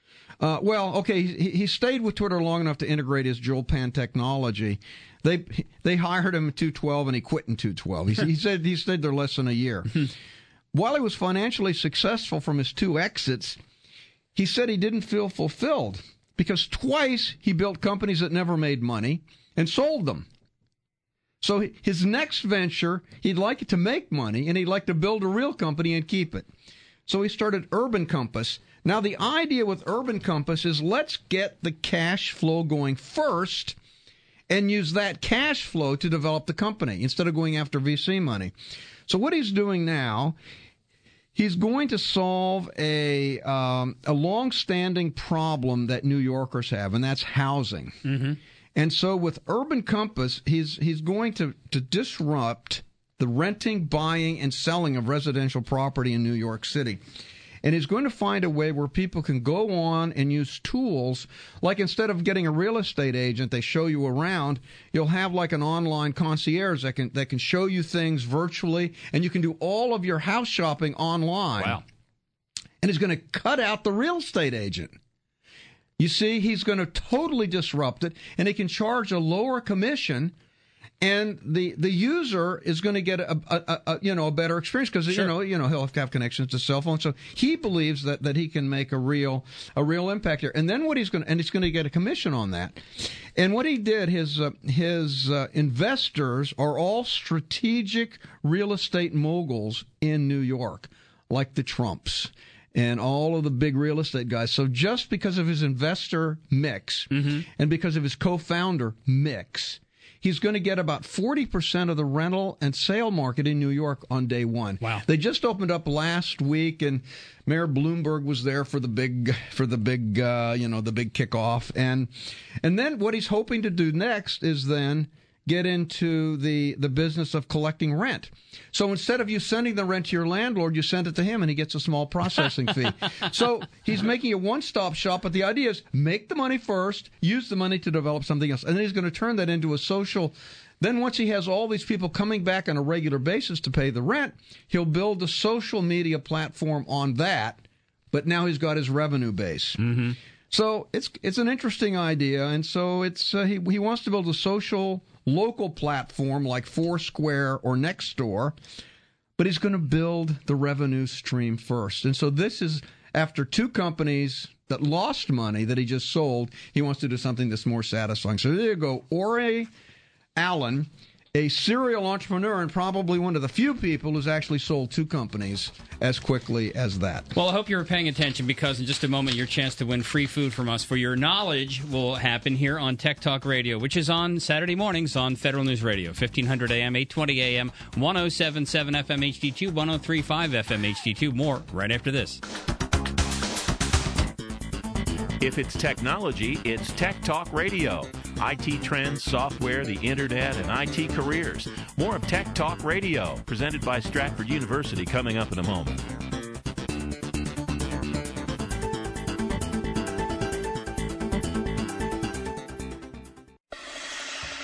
He stayed with Twitter long enough to integrate his Julpan technology. They hired him in 2012, and he quit in 2012. He said he stayed there less than a year. While he was financially successful from his 2 exits, he said he didn't feel fulfilled because twice he built companies that never made money and sold them. So his next venture, he'd like it to make money, and he'd like to build a real company and keep it. So he started Urban Compass. Now, the idea with Urban Compass is let's get the cash flow going first and use that cash flow to develop the company instead of going after VC money. So what he's doing now, he's going to solve a long-standing problem that New Yorkers have, and that's housing. And so with Urban Compass, he's going to disrupt the renting, buying, and selling of residential property in New York City. And he's going to find a way where people can go on and use tools, like instead of getting a real estate agent, they show you around, you'll have like an online concierge that can show you things virtually, and you can do all of your house shopping online. Wow. And he's going to cut out the real estate agent. You see, he's going to totally disrupt it, and he can charge a lower commission, and the user is going to get a better experience because he'll have to have connections to cell phones. So he believes that he can make a real impact here. And then he's going to get a commission on that. And what he did, his investors are all strategic real estate moguls in New York, like the Trumps and all of the big real estate guys. So just because of his investor mix and because of his co-founder mix, he's going to get about 40% of the rental and sale market in New York on day one. Wow. They just opened up last week, and Mayor Bloomberg was there for the big kickoff. And then what he's hoping to do next is then get into the business of collecting rent. So instead of you sending the rent to your landlord, you send it to him, and he gets a small processing fee. So he's making a one-stop shop, but the idea is make the money first, use the money to develop something else, and then he's going to turn that into a social. Then once he has all these people coming back on a regular basis to pay the rent, he'll build a social media platform on that, but now he's got his revenue base. So it's an interesting idea, and so it's he wants to build a social local platform like Foursquare or Nextdoor, but he's going to build the revenue stream first. And so this is after 2 companies that lost money that he just sold. He wants to do something that's more satisfying. So there you go. Ore Allen, a serial entrepreneur and probably one of the few people who's actually sold 2 companies as quickly as that. Well, I hope you were paying attention because in just a moment, your chance to win free food from us for your knowledge will happen here on Tech Talk Radio, which is on Saturday mornings on Federal News Radio, 1500 AM, 820 AM, 107.7 FM HD2, 103.5 FM HD2. More right after this. If it's technology, it's Tech Talk Radio. IT trends, software, the internet, and IT careers. More of Tech Talk Radio, presented by Stratford University, coming up in a moment.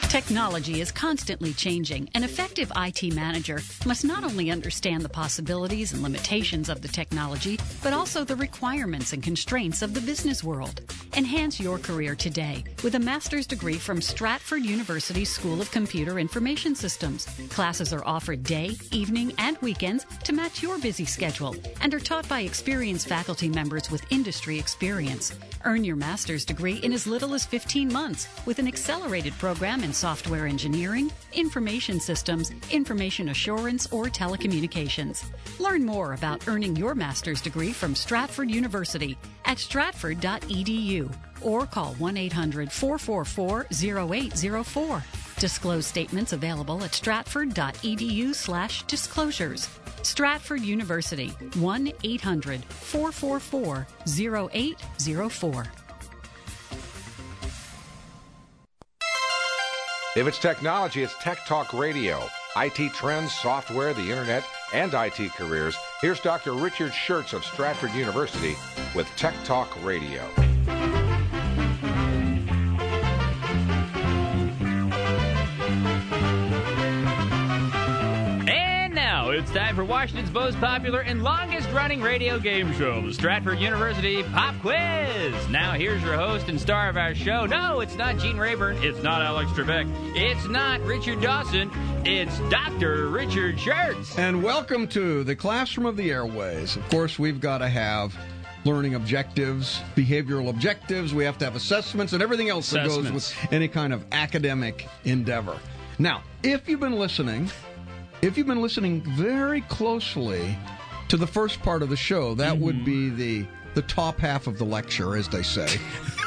Technology is constantly changing. An effective IT manager must not only understand the possibilities and limitations of the technology, but also the requirements and constraints of the business world. Enhance your career today with a master's degree from Stratford University School of Computer Information Systems. Classes are offered day, evening, and weekends to match your busy schedule and are taught by experienced faculty members with industry experience. Earn your master's degree in as little as 15 months with an accelerated program in software engineering, information systems, information assurance, or telecommunications. Learn more about earning your master's degree from Stratford University at stratford.edu or call 1-800-444-0804. Disclose statements available at stratford.edu/disclosures. Stratford University, 1-800-444-0804. If it's technology, it's Tech Talk Radio. IT trends, software, the internet, and IT careers. Here's Dr. Richard Schertz of Stratford University with Tech Talk Radio. It's time for Washington's most popular and longest-running radio game show, the Stratford University Pop Quiz. Now, here's your host and star of our show. No, it's not Gene Rayburn. It's not Alex Trebek. It's not Richard Dawson. It's Dr. Richard Schertz. And welcome to the Classroom of the Airways. Of course, we've got to have learning objectives, behavioral objectives. We have to have assessments and everything else that goes with any kind of academic endeavor. Now, if you've been listening very closely to the first part of the show, that would be the top half of the lecture, as they say.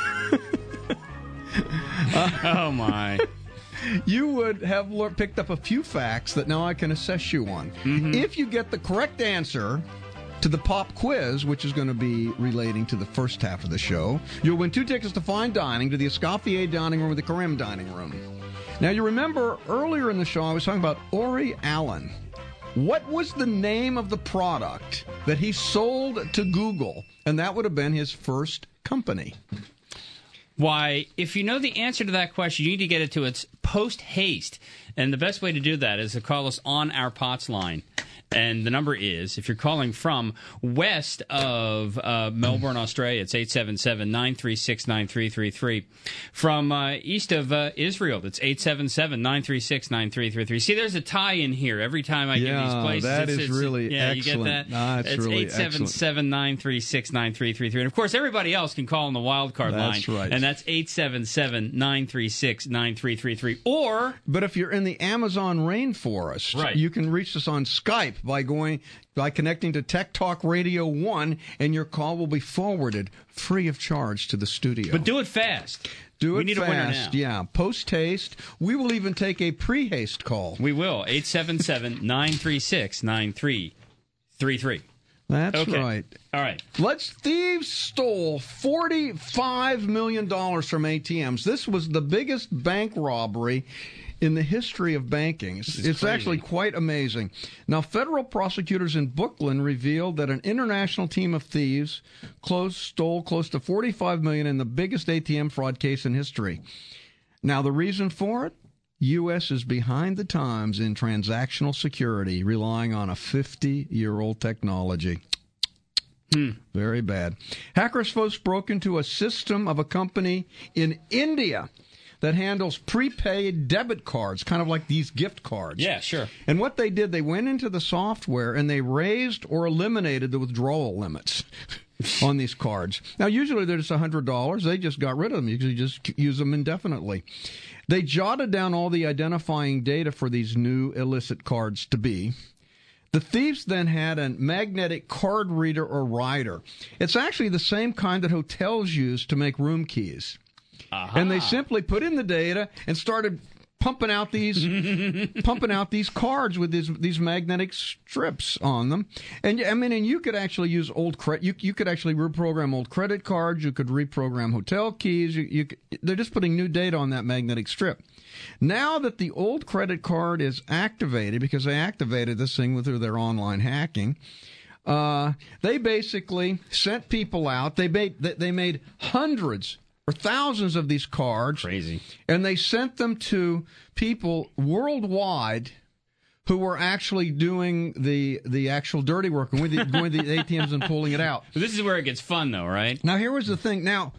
Oh, my. You would have picked up a few facts that now I can assess you on. If you get the correct answer to the pop quiz, which is going to be relating to the first half of the show, you'll win 2 tickets to fine dining to the Escoffier Dining Room or the Karim Dining Room. Now, you remember earlier in the show I was talking about Ori Allen. What was the name of the product that he sold to Google? And that would have been his first company. Why, if you know the answer to that question, you need to get it to its post-haste. And the best way to do that is to call us on our POTS line. And the number is, if you're calling from west of Melbourne, Australia, it's 877-936-9333. From east of Israel, it's 877-936-9333. See, there's a tie-in here every time I give these places. That is really excellent. You get that? That's it's really 877-936-9333. And, of course, everybody else can call on the wildcard line. That's right. And that's 877-936-9333. But if you're in the Amazon rainforest, you can reach us on Skype by connecting to Tech Talk Radio 1, and your call will be forwarded free of charge to the studio. But do it fast. We need a winner now. Yeah, post-haste. We will even take a pre-haste call. We will. 877-936-9333. That's right. All right. Thieves stole $45 million from ATMs. This was the biggest bank robbery in the history of banking. It's actually quite amazing. Now, federal prosecutors in Brooklyn revealed that an international team of thieves stole close to $45 million in the biggest ATM fraud case in history. Now, the reason for it? U.S. is behind the times in transactional security, relying on a 50-year-old technology. Very bad. Hackers first broke into a system of a company in India that handles prepaid debit cards, kind of like these gift cards. Yeah, sure. And what they did, they went into the software and they raised or eliminated the withdrawal limits on these cards. Now, usually they're just $100. They just got rid of them. You can just use them indefinitely. They jotted down all the identifying data for these new illicit cards to be. The thieves then had a magnetic card reader or writer. It's actually the same kind that hotels use to make room keys. And they simply put in the data and started pumping out these cards with these magnetic strips on them. And you could actually use old credit. You could actually reprogram old credit cards. You could reprogram hotel keys. They're just putting new data on that magnetic strip. Now that the old credit card is activated, because they activated this thing through their online hacking, they basically sent people out. They made hundreds or thousands of these cards. Crazy. And they sent them to people worldwide who were actually doing the actual dirty work, going to the ATMs and pulling it out. This is where it gets fun, though, right? Now, here was the thing. Now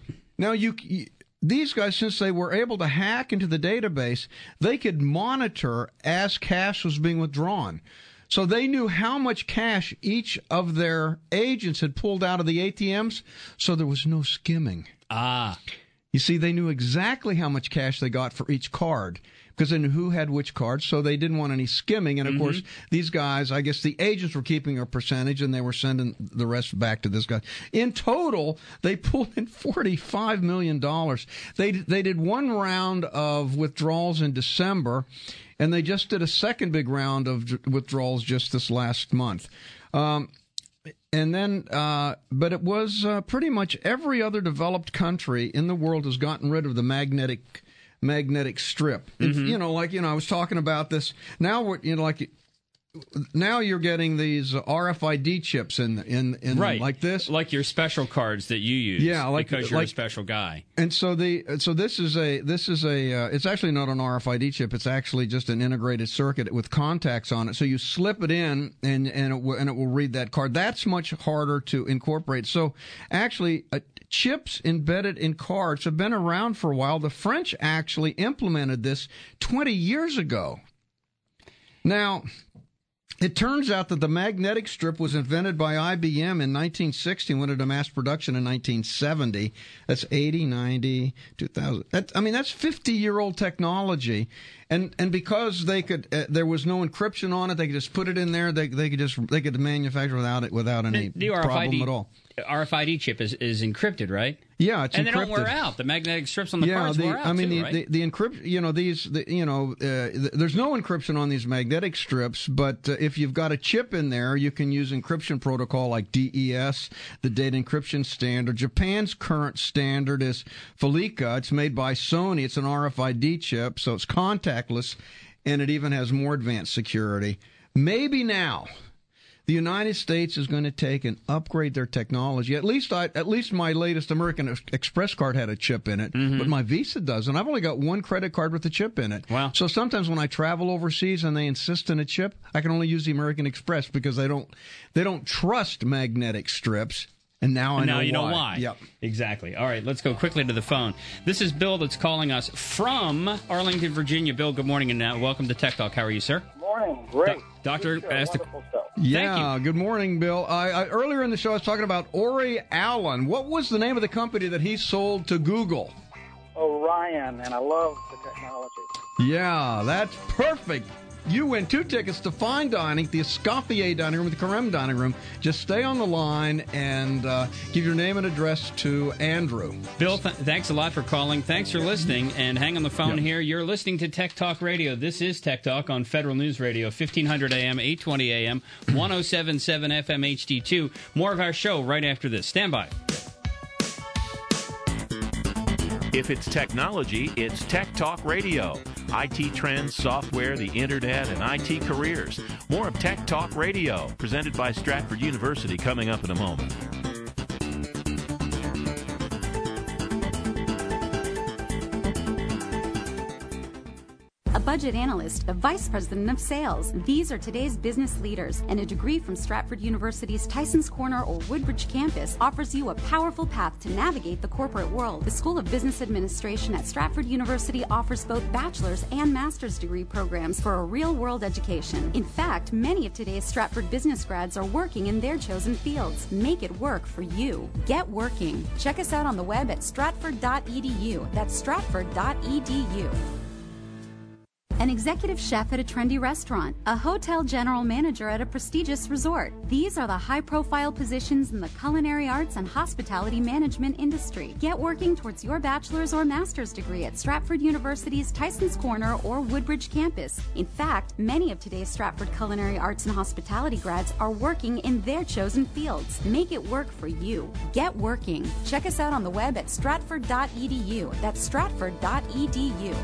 these guys, since they were able to hack into the database, they could monitor as cash was being withdrawn. So they knew how much cash each of their agents had pulled out of the ATMs, so there was no skimming. Ah. You see, they knew exactly how much cash they got for each card, because they knew who had which cards, so they didn't want any skimming. And, of course, these guys, I guess the agents were keeping a percentage, and they were sending the rest back to this guy. In total, they pulled in $45 million. They did one round of withdrawals in December, and they just did a second big round of withdrawals just this last month. And then, but it was pretty much every other developed country in the world has gotten rid of the magnetic strip. I was talking about this. Now, now you're getting these RFID chips in right, like this, like your special cards that you use. Yeah, because you're a special guy. And so this is a it's actually not an RFID chip. It's actually just an integrated circuit with contacts on it. So you slip it in, and it will read that card. That's much harder to incorporate. So actually, chips embedded in cards have been around for a while. The French actually implemented this 20 years ago. Now, it turns out that the magnetic strip was invented by IBM in 1960 and went into mass production in 1970. That's 80, 90, 2000. That's 50-year-old technology. And because they could, there was no encryption on it, they could just put it in there. They could manufacture without any problem at all. RFID chip is encrypted, right? Yeah, it's encrypted. And they don't wear out. The magnetic strips on the cards wear out too, right? the encryption, there's no encryption on these magnetic strips, but if you've got a chip in there, you can use encryption protocol like DES, the data encryption standard. Japan's current standard is Felica. It's made by Sony. It's an RFID chip, so it's contactless, and it even has more advanced security. Maybe now the United States is going to take and upgrade their technology. At least my latest American Express card had a chip in it, but my Visa doesn't. I've only got one credit card with a chip in it. Wow. So sometimes when I travel overseas and they insist on a chip, I can only use the American Express because they don't trust magnetic strips. And now I know why. Yep. Exactly. All right, let's go quickly to the phone. This is Bill that's calling us from Arlington, Virginia. Bill, good morning and welcome to Tech Talk. How are you, sir? Morning. Great. Doctor asked Yeah, good morning, Bill. I earlier in the show I was talking about Ori Allen. What was the name of the company that he sold to Google? Orion, and I love the technology. Yeah, that's perfect. You win 2 tickets to Fine Dining, the Escoffier Dining Room, the Carême Dining Room. Just stay on the line and give your name and address to Andrew. Bill, thanks a lot for calling. Thanks for listening. And hang on the phone here. You're listening to Tech Talk Radio. This is Tech Talk on Federal News Radio, 1500 AM, 820 AM, 107.7 FM HD2. More of our show right after this. Stand by. If it's technology, it's Tech Talk Radio. IT trends, software, the internet, and IT careers. More of Tech Talk Radio, presented by Stratford University, coming up in a moment. A budget analyst, a vice president of sales. These are today's business leaders, and a degree from Stratford University's Tysons Corner or Woodbridge campus offers you a powerful path to navigate the corporate world. The School of Business Administration at Stratford University offers both bachelor's and master's degree programs for a real-world education. In fact, many of today's Stratford business grads are working in their chosen fields. Make it work for you. Get working. Check us out on the web at stratford.edu. That's stratford.edu. An executive chef at a trendy restaurant, a hotel general manager at a prestigious resort. These are the high-profile positions in the culinary arts and hospitality management industry. Get working towards your bachelor's or master's degree at Stratford University's Tysons Corner or Woodbridge campus. In fact, many of today's Stratford culinary arts and hospitality grads are working in their chosen fields. Make it work for you. Get working. Check us out on the web at stratford.edu. That's stratford.edu.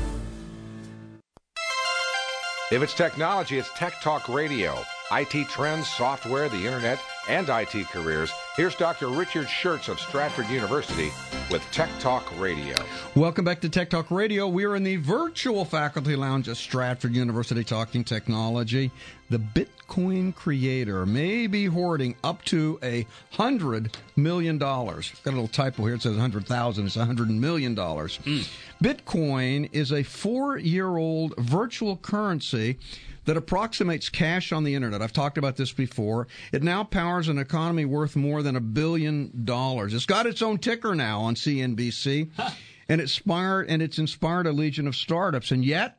If it's technology, it's Tech Talk Radio. IT trends, software, the internet, and IT careers. Here's Dr. Richard Schertz of Stratford University with Tech Talk Radio. Welcome back to Tech Talk Radio. We are in the virtual faculty lounge at Stratford University talking technology. The Bitcoin creator may be hoarding up to $100 million. Got a little typo here. It says 100,000. It's $100 million. Bitcoin is a 4-year-old virtual currency that approximates cash on the internet. I've talked about this before. It now powers an economy worth more than $1 billion. It's got its own ticker now on CNBC, and it's inspired a legion of startups. And yet,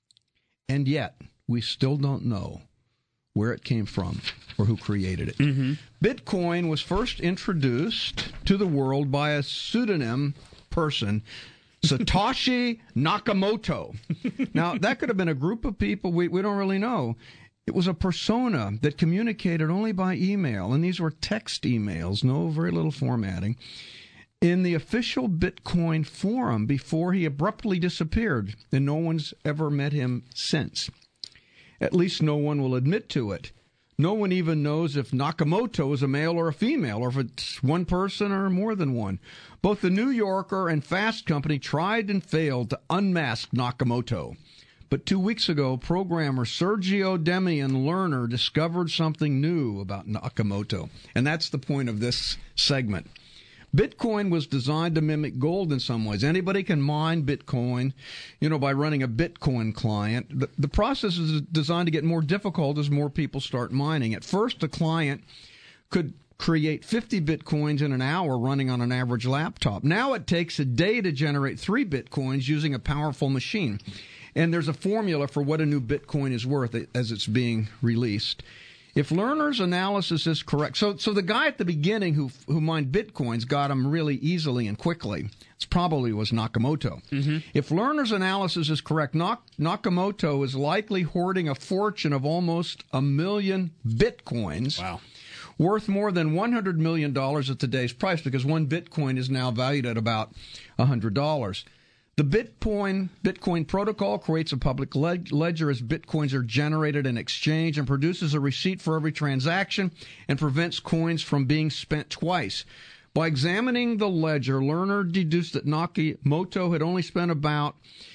we still don't know where it came from or who created it. Mm-hmm. Bitcoin was first introduced to the world by a pseudonym person, Satoshi Nakamoto. Now, that could have been a group of people. We don't really know. It was a persona that communicated only by email, and these were text emails, very little formatting, in the official Bitcoin forum before he abruptly disappeared, and no one's ever met him since. At least no one will admit to it. No one even knows if Nakamoto is a male or a female, or if it's one person or more than one. Both the New Yorker and Fast Company tried and failed to unmask Nakamoto. But 2 weeks ago, programmer Sergio Demian Lerner discovered something new about Nakamoto. And that's the point of this segment. Bitcoin was designed to mimic gold in some ways. Anybody can mine Bitcoin, by running a Bitcoin client. The process is designed to get more difficult as more people start mining. At first, a client could create 50 Bitcoins in an hour running on an average laptop. Now it takes a day to generate 3 Bitcoins using a powerful machine. And there's a formula for what a new Bitcoin is worth as it's being released. If Lerner's analysis is correct, so the guy at the beginning who mined Bitcoins got them really easily and quickly. It probably was Nakamoto. Mm-hmm. If Lerner's analysis is correct, Nakamoto is likely hoarding a fortune of almost 1 million Bitcoins. Wow. Worth more than $100 million at today's price, because one Bitcoin is now valued at about $100. The Bitcoin protocol creates a public ledger as Bitcoins are generated in exchange and produces a receipt for every transaction and prevents coins from being spent twice. By examining the ledger, Lerner deduced that Nakamoto had only spent about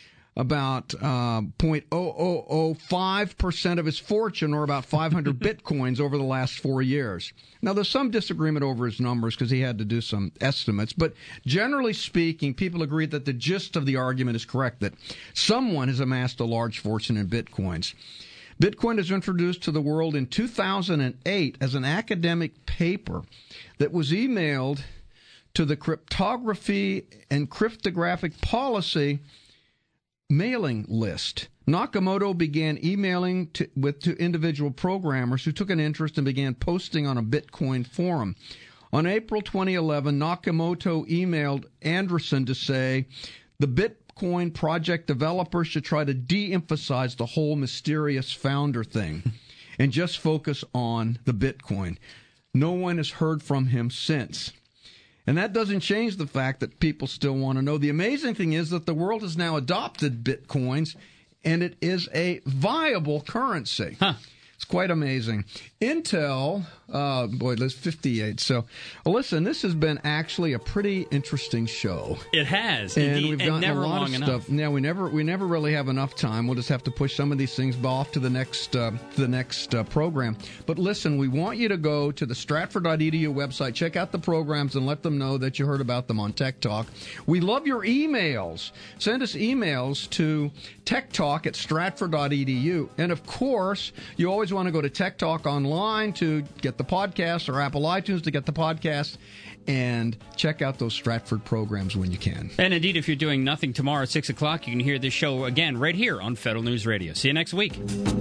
0.0005% of his fortune, or about 500 Bitcoins, over the last 4 years. Now, there's some disagreement over his numbers because he had to do some estimates, but generally speaking, people agree that the gist of the argument is correct, that someone has amassed a large fortune in Bitcoins. Bitcoin was introduced to the world in 2008 as an academic paper that was emailed to the Cryptography and Cryptographic Policy mailing list. Nakamoto began emailing to individual programmers who took an interest and began posting on a Bitcoin forum. On April 2011, Nakamoto emailed Andreessen to say the Bitcoin project developers should try to de-emphasize the whole mysterious founder thing and just focus on the Bitcoin. No one has heard from him since. And that doesn't change the fact that people still want to know. The amazing thing is that the world has now adopted Bitcoins, and it is a viable currency. Huh. It's quite amazing. Intel, there's 58. So, listen, this has been actually a pretty interesting show. It has, and indeed, we've gotten never a lot long of enough. stuff. Yeah, we never really have enough time. We'll just have to push some of these things off to the next program. But listen, we want you to go to the Stratford.edu website, check out the programs, and let them know that you heard about them on Tech Talk. We love your emails. Send us emails to techtalk@stratford.edu, and of course, you always want to go to Tech Talk Online to get the podcast, or Apple iTunes to get the podcast, and check out those Stratford programs when you can. And indeed, if you're doing nothing tomorrow at 6 o'clock, you can hear this show again right here on Federal News Radio. See you next week.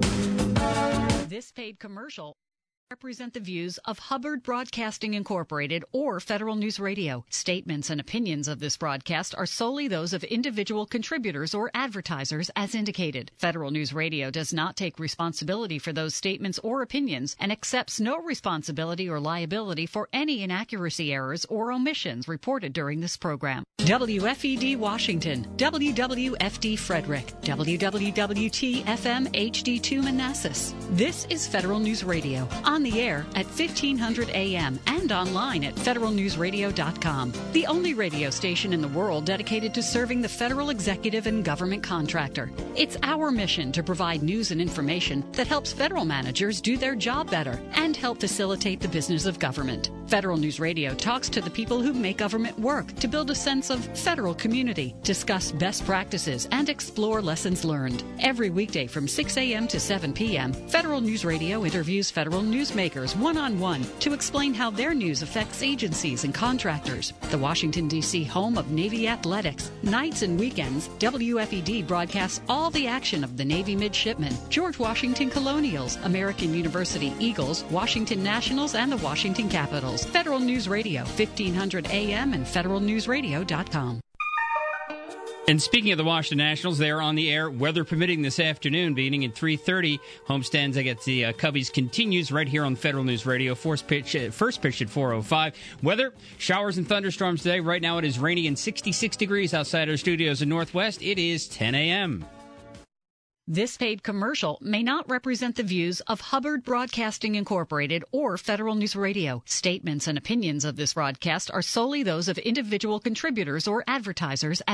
This paid commercial represent the views of Hubbard Broadcasting Incorporated or Federal News Radio. Statements and opinions of this broadcast are solely those of individual contributors or advertisers as indicated. Federal News Radio does not take responsibility for those statements or opinions and accepts no responsibility or liability for any inaccuracy, errors, or omissions reported during this program. WFED Washington, WWFD Frederick, WWWT FM HD2 Manassas. This is Federal News Radio on on the air at 1500 AM and online at federalnewsradio.com. The only radio station in the world dedicated to serving the federal executive and government contractor. It's our mission to provide news and information that helps federal managers do their job better and help facilitate the business of government. Federal News Radio talks to the people who make government work to build a sense of federal community, discuss best practices, and explore lessons learned. Every weekday from 6 a.m. to 7 p.m., Federal News Radio interviews federal newsmakers one-on-one to explain how their news affects agencies and contractors. The Washington, D.C. home of Navy athletics. Nights and weekends, WFED broadcasts all the action of the Navy midshipmen, George Washington Colonials, American University Eagles, Washington Nationals, and the Washington Capitals. Federal News Radio, 1500 AM and federalnewsradio.com. And speaking of the Washington Nationals, they are on the air, weather permitting, this afternoon, beginning at 3:30. Homestands against the Cubbies continues right here on Federal News Radio. First pitch at 4:05. Weather, showers and thunderstorms today. Right now it is rainy and 66 degrees outside our studios in Northwest. It is 10 a.m. This paid commercial may not represent the views of Hubbard Broadcasting Incorporated or Federal News Radio. Statements and opinions of this broadcast are solely those of individual contributors or advertisers